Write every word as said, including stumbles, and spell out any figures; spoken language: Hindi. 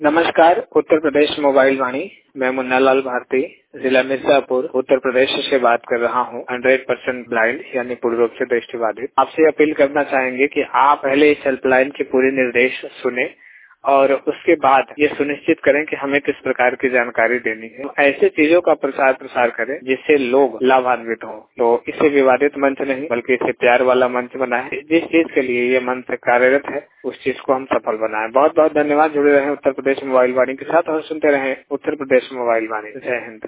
नमस्कार। उत्तर प्रदेश मोबाइल वाणी, मैं मुन्नालाल भारती, जिला मिर्जापुर, उत्तर प्रदेश से बात कर रहा हूँ। हंड्रेड परसेंट ब्लाइंड यानी पूर्ण रूप से दृष्टिबाधित। आपसे अपील करना चाहेंगे कि आप पहले इस हेल्पलाइन के पूरे निर्देश सुने और उसके बाद ये सुनिश्चित करें कि हमें किस प्रकार की जानकारी देनी है। ऐसे चीजों का प्रचार प्रसार करें जिससे लोग लाभान्वित हों। तो इसे विवादित मंच नहीं बल्कि इसे प्यार वाला मंच बनाए। जिस चीज के लिए ये मंच कार्यरत है उस चीज को हम सफल बनाएं। बहुत बहुत धन्यवाद। जुड़े रहें उत्तर प्रदेश मोबाइल वाणी के साथ और सुनते रहें उत्तर प्रदेश मोबाइल वाणी। जय हिंद।